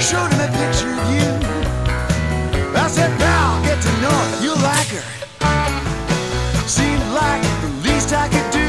Showed him a picture of you. I said, pal, get to know her, you like her. Seemed like the least I could do.